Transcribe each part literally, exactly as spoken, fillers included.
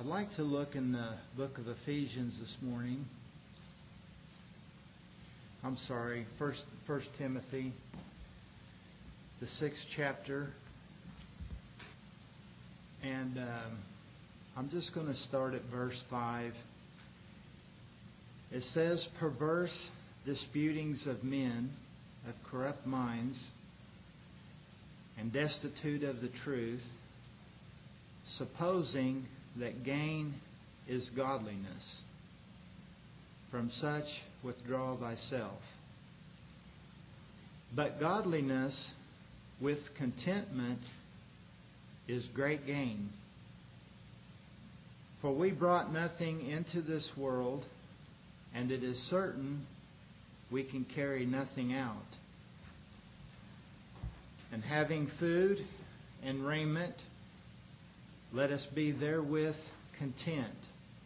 I'd like to look in the book of Ephesians this morning. I'm sorry, First, First Timothy, the sixth chapter. And um, I'm just going to start at verse five. It says, "Perverse disputings of men of corrupt minds, and destitute of the truth, supposing that gain is godliness. From such withdraw thyself. But godliness with contentment is great gain. For we brought nothing into this world, and it is certain we can carry nothing out. And having food and raiment, let us be therewith content.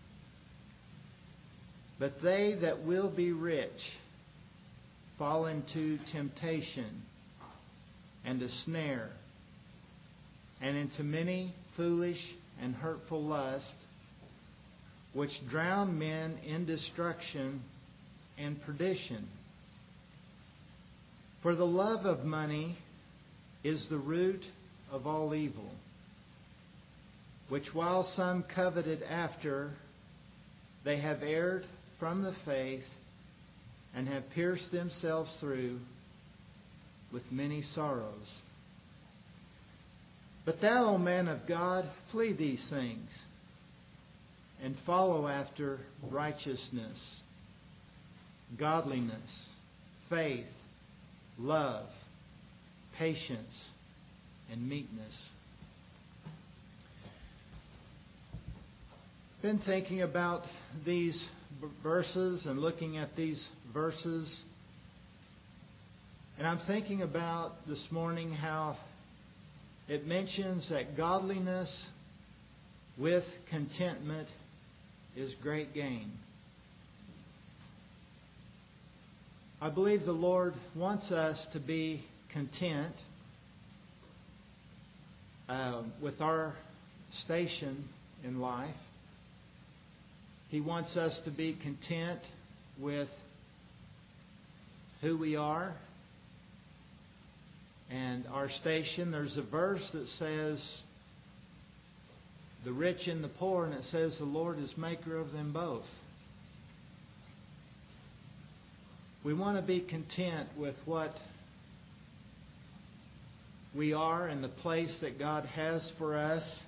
But they that will be rich fall into temptation and a snare, and into many foolish and hurtful lusts, which drown men in destruction and perdition. For the love of money is the root of all evil, which while some coveted after, they have erred from the faith, and have pierced themselves through with many sorrows. But thou, O man of God, flee these things, and follow after righteousness, godliness, faith, love, patience, and meekness." Been thinking about these verses and looking at these verses, and I'm thinking about this morning how it mentions that godliness with contentment is great gain. I believe the Lord wants us to be content uh, with our station in life. He wants us to be content with who we are and our station. There's a verse that says, "The rich and the poor," and it says, "The Lord is maker of them both." We want to be content with what we are and the place that God has for us.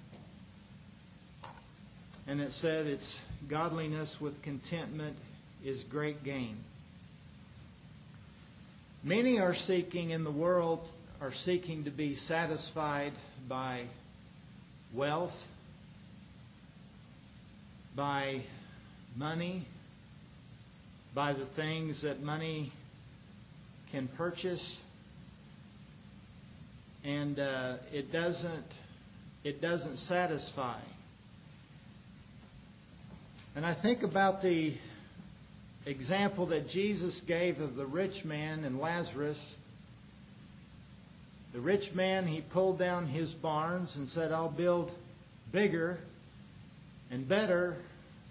And it said it's godliness with contentment is great gain. Many are seeking in the world, are seeking to be satisfied by wealth, by money, by the things that money can purchase. And uh, it doesn't, it doesn't satisfy. And I think about the example that Jesus gave of the rich man and Lazarus. The rich man, he pulled down his barns and said, "I'll build bigger and better."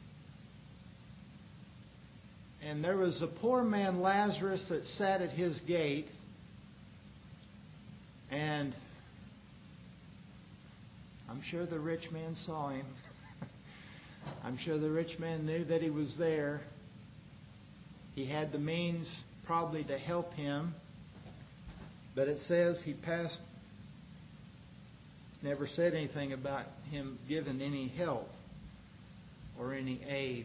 And there was a poor man, Lazarus, that sat at his gate. And I'm sure the rich man saw him. I'm sure the rich man knew that he was there. He had the means probably to help him. But it says he passed, never said anything about him giving any help or any aid.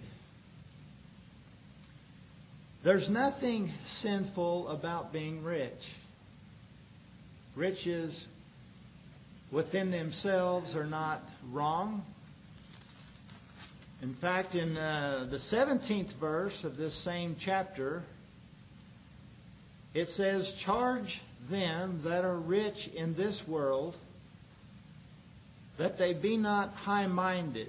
There's nothing sinful about being rich. Riches within themselves are not wrong. In fact, in uh, the seventeenth verse of this same chapter, it says, "Charge them that are rich in this world, that they be not high-minded."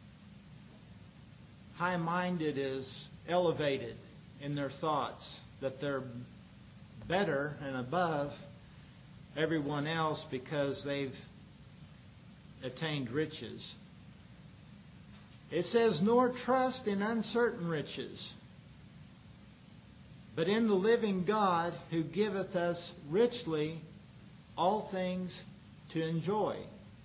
High-minded is elevated in their thoughts, that they're better and above everyone else because they've attained riches. It says, nor trust in uncertain riches, but in the living God, who giveth us richly all things to enjoy.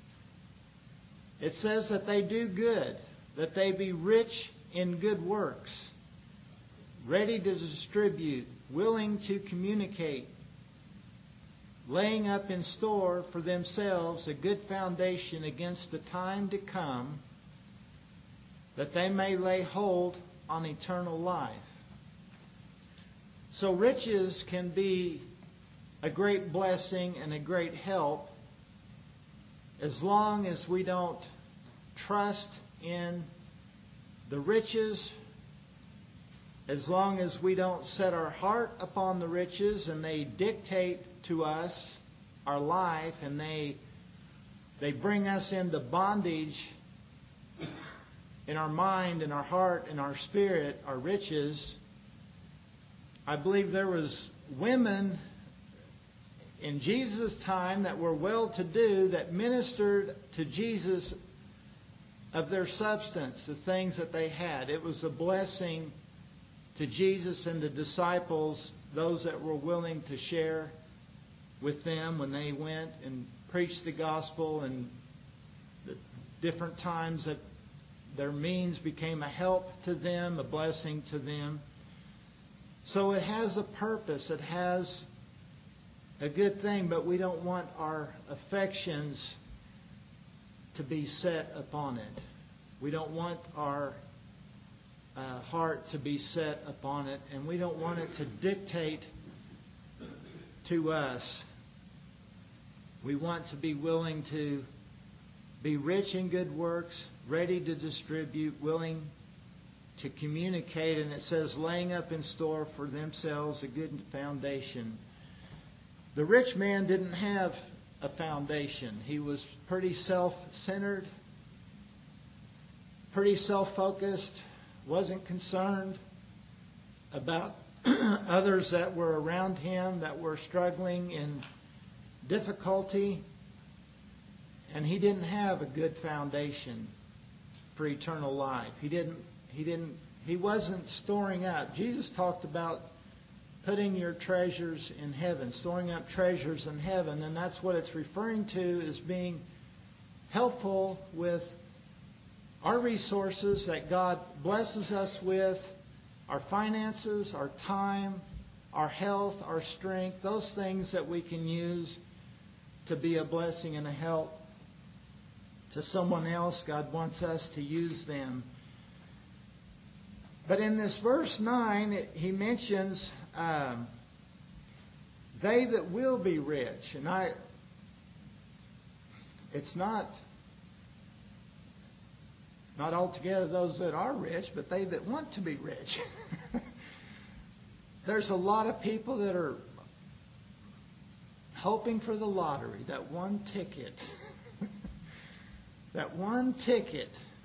It says that they do good, that they be rich in good works, ready to distribute, willing to communicate, laying up in store for themselves a good foundation against the time to come, that they may lay hold on eternal life. So riches can be a great blessing and a great help as long as we don't trust in the riches, as long as we don't set our heart upon the riches and they dictate to us our life and they they bring us into bondage in our mind, in our heart, in our spirit, our riches. I believe there was women in Jesus' time that were well-to-do that ministered to Jesus of their substance, the things that they had. It was a blessing to Jesus and the disciples, those that were willing to share with them when they went and preached the gospel, and the different times that their means became a help to them, a blessing to them. So it has a purpose. It has a good thing, but we don't want our affections to be set upon it. We don't want our uh, heart to be set upon it, and we don't want it to dictate to us. We want to be willing to be rich in good works, ready to distribute, willing to communicate, and it says laying up in store for themselves a good foundation. The rich man didn't have a foundation. He was pretty self-centered, pretty self-focused, wasn't concerned about others that were around him that were struggling in difficulty, and he didn't have a good foundation for eternal life. He didn't he didn't he wasn't storing up. Jesus talked about putting your treasures in heaven, storing up treasures in heaven, and that's what it's referring to as being helpful with our resources that God blesses us with, our finances, our time, our health, our strength, those things that we can use to be a blessing and a help to someone else. God wants us to use them. But in this verse nine, it, he mentions um, they that will be rich. And I, it's not, not altogether those that are rich, but they that want to be rich. There's a lot of people that are hoping for the lottery, that one ticket. That one ticket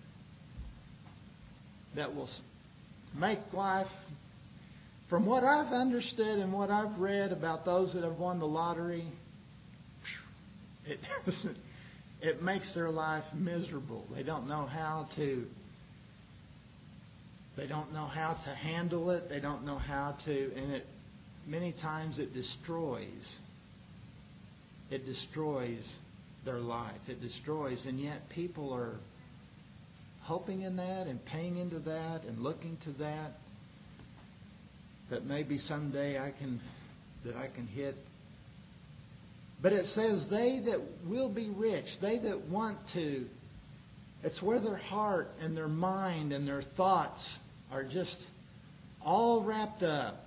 that will make life, from what I've understood and what I've read about those that have won the lottery, it doesn't, it makes their life miserable. They don't know how to, they don't know how to handle it. They don't know how to, and it, many times it destroys. It destroys their life. It destroys, and yet people are hoping in that and paying into that and looking to that, that maybe someday I can, that I can hit. But it says they that will be rich, they that want to, it's where their heart and their mind and their thoughts are just all wrapped up.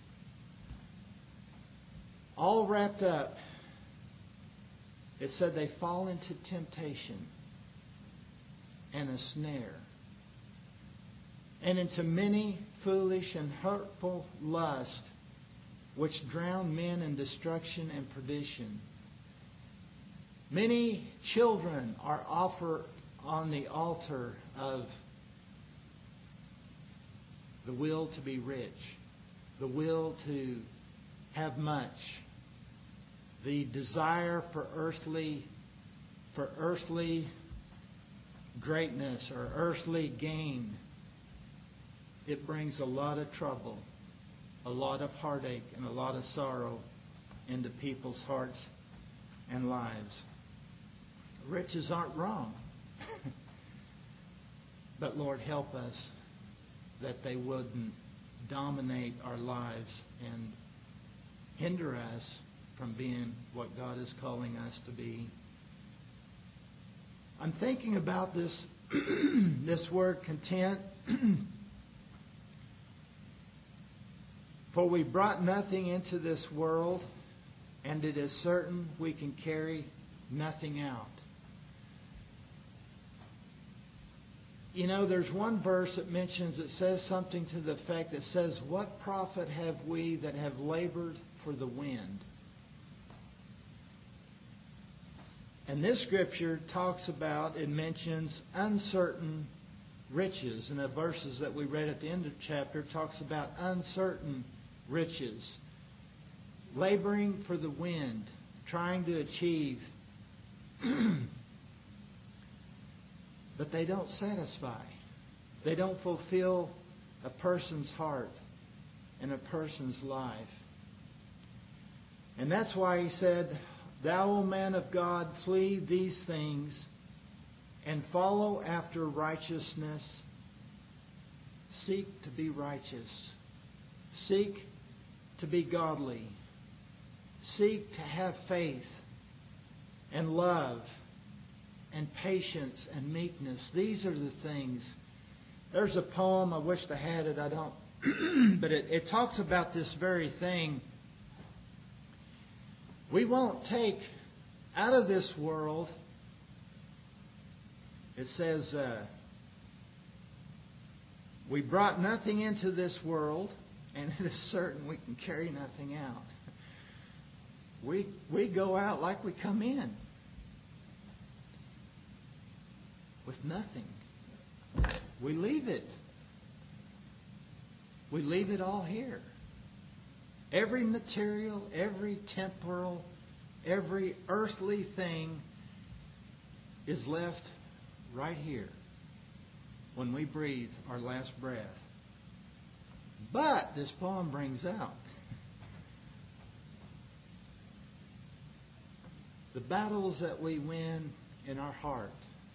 All wrapped up. It said they fall into temptation and a snare, and into many foolish and hurtful lusts, which drown men in destruction and perdition. Many children are offered on the altar of the will to be rich, the will to have much, the desire for earthly, for earthly greatness or earthly gain, it brings a lot of trouble, a lot of heartache, and a lot of sorrow into people's hearts and lives. Riches aren't wrong. But Lord, help us that they wouldn't dominate our lives and hinder us from being what God is calling us to be. I'm thinking about this, this word content. For we brought nothing into this world, and it is certain we can carry nothing out. You know, there's one verse that mentions, it says something to the effect that says, what profit have we that have labored for the wind? And this scripture talks about, it mentions uncertain riches. And the verses that we read at the end of the chapter talks about uncertain riches. Laboring for the wind, trying to achieve, but they don't satisfy. They don't fulfill a person's heart and a person's life. And that's why he said, Thou, O man of God, flee these things and follow after righteousness. Seek to be righteous. Seek to be godly. Seek to have faith and love and patience and meekness. These are the things. There's a poem, I wish I had it, I don't. But it, it talks about this very thing. We won't take out of this world, it says, uh, we brought nothing into this world, and it is certain we can carry nothing out. We, we go out like we come in, with nothing. We leave it. We leave it all here. Every material, every temporal, every earthly thing is left right here when we breathe our last breath. But this poem brings out the battles that we win in our heart,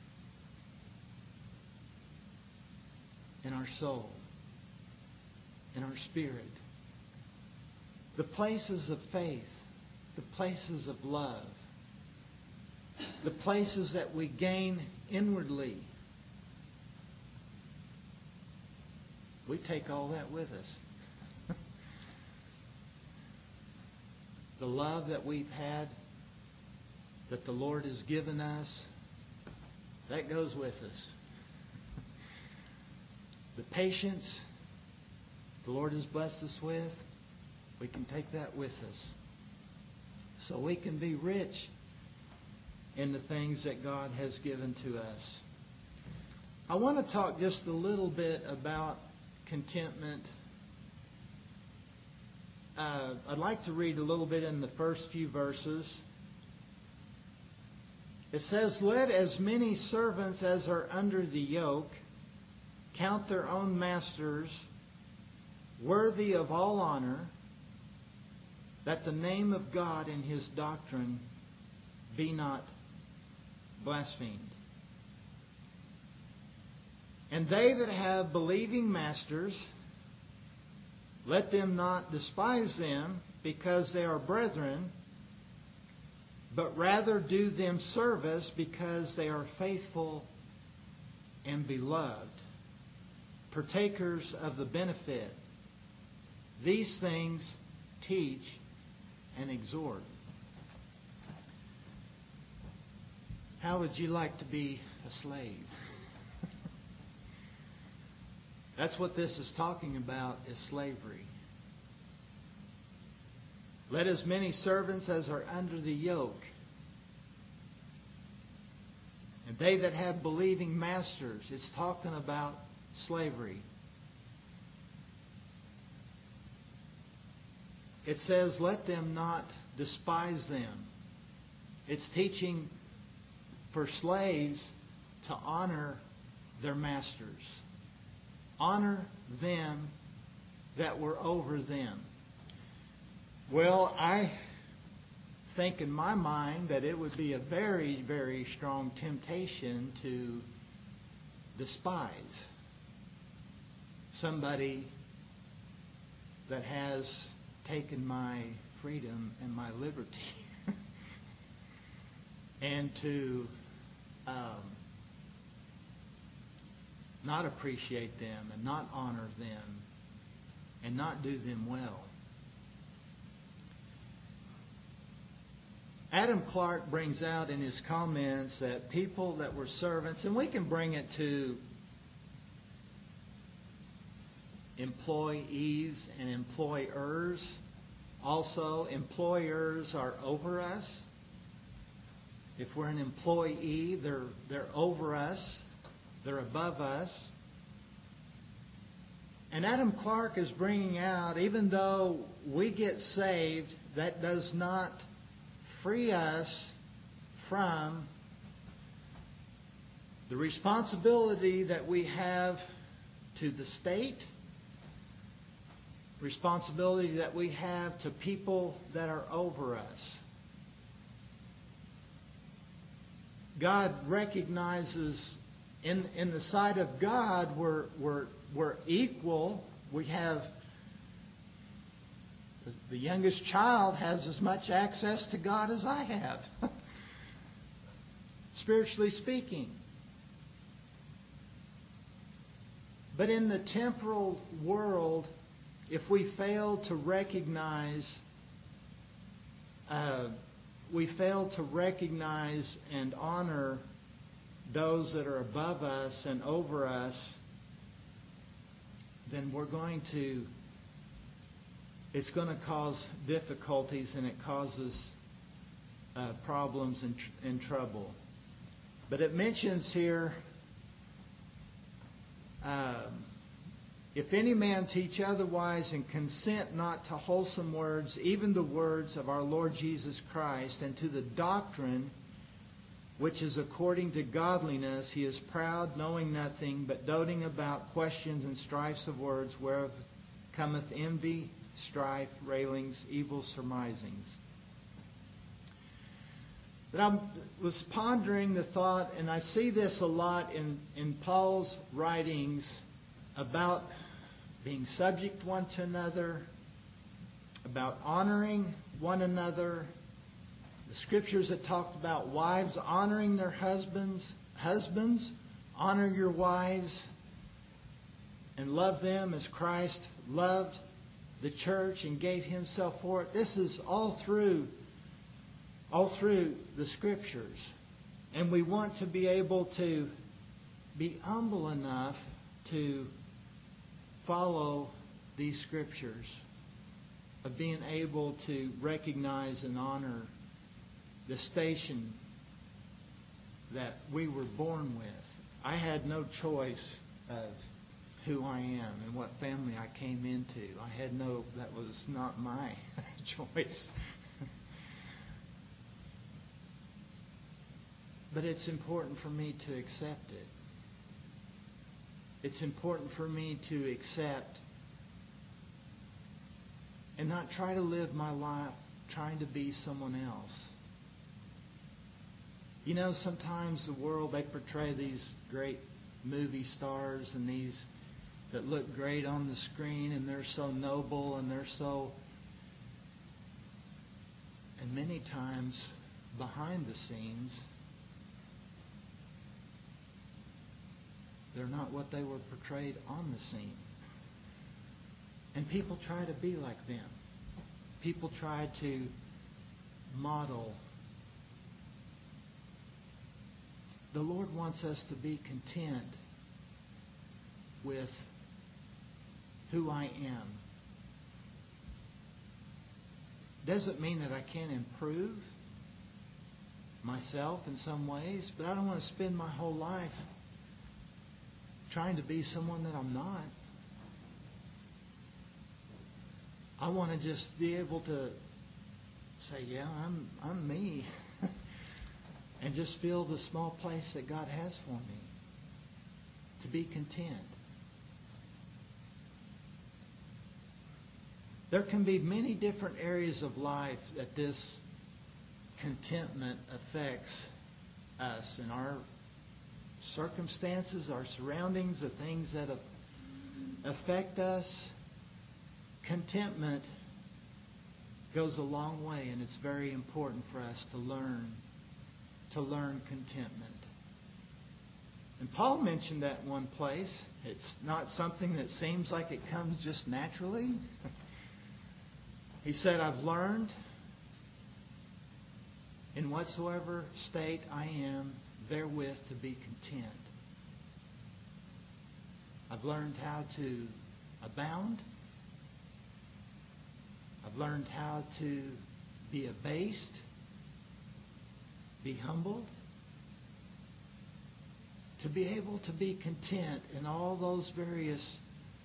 in our soul, in our spirit. The places of faith, the places of love, the places that we gain inwardly. We take all that with us. The love that we've had, that the Lord has given us, that goes with us. The patience the Lord has blessed us with, we can take that with us. So we can be rich in the things that God has given to us. I want to talk just a little bit about contentment. Uh, I'd like to read a little bit in the first few verses. It says, Let as many servants as are under the yoke count their own masters worthy of all honor, that the name of God and His doctrine be not blasphemed. And they that have believing masters, let them not despise them, because they are brethren, but rather do them service, because they are faithful and beloved, partakers of the benefit. These things teach and exhort. How would you like to be a slave? That's what this is talking about, is slavery. Let as many servants as are under the yoke, and they that have believing masters. It's talking about slavery. It says, let them not despise them. It's teaching for slaves to honor their masters. Honor them that were over them. Well, I think in my mind that it would be a very, very strong temptation to despise somebody that has taken my freedom and my liberty and to um, not appreciate them and not honor them and not do them well. Adam Clarke brings out in his comments that people that were servants, and we can bring it to employees and employers. Also, employers are over us. If we're an employee, they're, they're over us. They're above us. And Adam Clarke is bringing out, even though we get saved, that does not free us from the responsibility that we have to the state, responsibility that we have to people that are over us. God recognizes in in the sight of God we're we're we're equal. We have the youngest child has as much access to God as I have, spiritually speaking. But in the temporal world, if we fail to recognize, uh, we fail to recognize and honor those that are above us and over us, then we're going to, it's going to cause difficulties, and it causes uh, problems and, tr- and trouble. But it mentions here, uh, if any man teach otherwise and consent not to wholesome words, even the words of our Lord Jesus Christ, and to the doctrine which is according to godliness, he is proud, knowing nothing, but doting about questions and strifes of words, whereof cometh envy, strife, railings, evil surmisings. But I was pondering the thought, and I see this a lot in, in Paul's writings about being subject one to another, about honoring one another. The scriptures that talked about wives honoring their husbands. Husbands, honor your wives and love them as Christ loved the church and gave himself for it. This is all through, all through the scriptures. And we want to be able to be humble enough to follow these scriptures, of being able to recognize and honor the station that we were born with. I had no choice of who I am and what family I came into. I had no, that was not my choice. But it's important for me to accept it. It's important for me to accept and not try to live my life trying to be someone else. You know, sometimes the world, they portray these great movie stars and these that look great on the screen, and they're so noble and they're so... And many times, behind the scenes, they're not what they were portrayed on the scene. And people try to be like them. People try to model. The Lord wants us to be content with who I am. Doesn't mean that I can't improve myself in some ways, but I don't want to spend my whole life trying to be someone that I'm not. I want to just be able to say, yeah, I'm I'm me. and just feel the small place that God has for me. To be content. There can be many different areas of life that this contentment affects us in our circumstances, our surroundings, the things that affect us. Contentment goes a long way, and it's very important for us to learn to learn contentment. And Paul mentioned that in one place. It's not something that seems like it comes just naturally. He said, I've learned in whatsoever state I am therewith to be content. I've learned how to abound. I've learned how to be abased, be humbled, to be able to be content in all those various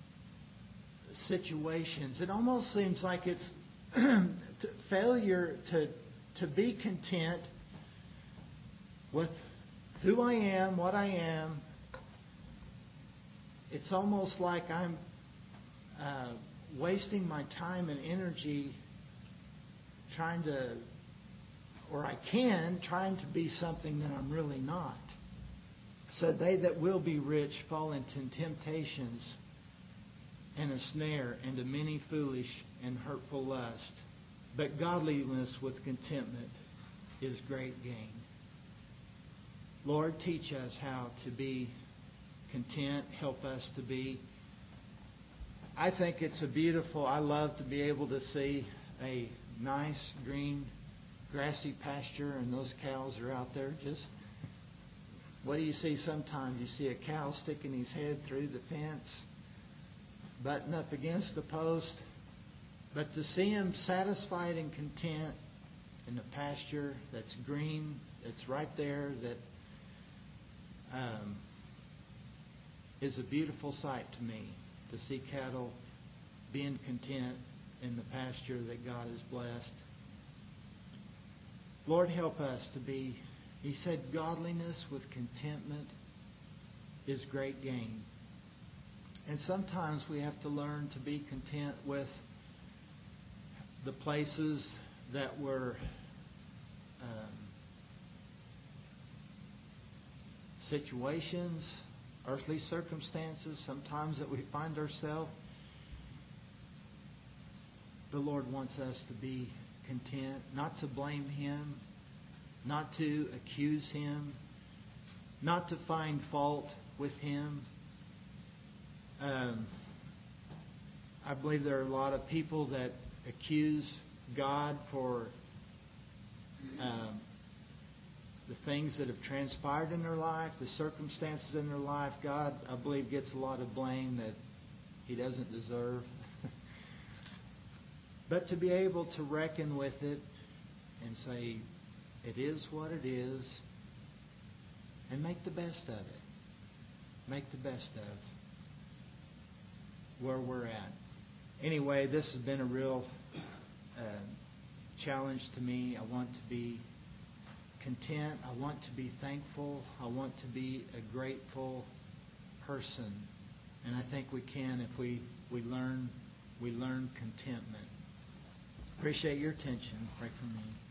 situations. It almost seems like it's failure to, to be content with who I am, what I am. It's almost like I'm uh, wasting my time and energy trying to, or I can, trying to be something that I'm really not. So they that will be rich fall into temptations and a snare, and to many foolish and hurtful lust. But godliness with contentment is great gain. Lord, teach us how to be content. Help us to be. I think it's a beautiful, I love to be able to see a nice green grassy pasture, and those cows are out there just... What do you see sometimes? You see a cow sticking his head through the fence, butting up against the post. But to see him satisfied and content in the pasture that's green, that's right there, that um, is a beautiful sight to me. To see cattle being content in the pasture that God has blessed. Lord, help us to be... He said, godliness with contentment is great gain. And sometimes we have to learn to be content with the places that we're um, situations, earthly circumstances, sometimes that we find ourselves. The Lord wants us to be content, not to blame Him, not to accuse Him, not to find fault with Him. Um, I believe there are a lot of people that accuse God for um, the things that have transpired in their life, the circumstances in their life. God, I believe, gets a lot of blame that He doesn't deserve. But to be able to reckon with it and say, it is what it is, and make the best of it. Make the best of where we're at. Anyway, this has been a real uh, challenge to me. I want to be content. I want to be thankful. I want to be a grateful person. And I think we can if we, we learn we learn contentment. Appreciate your attention. Pray for me.